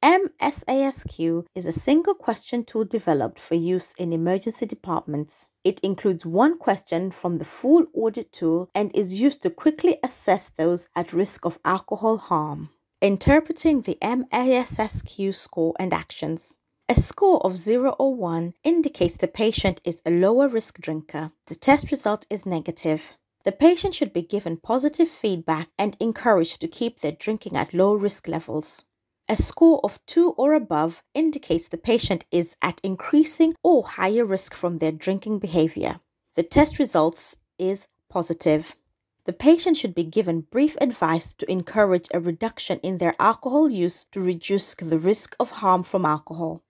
MSASQ is a single question tool developed for use in emergency departments. It includes one question from the full audit tool and is used to quickly assess those at risk of alcohol harm. Interpreting the MASSQ score and actions. A score of 0 or 1 indicates the patient is a lower risk drinker. The test result is negative. The patient should be given positive feedback and encouraged to keep their drinking at low risk levels. A score of 2 or above indicates the patient is at increasing or higher risk from their drinking behavior. The test results is positive. The patient should be given brief advice to encourage a reduction in their alcohol use to reduce the risk of harm from alcohol.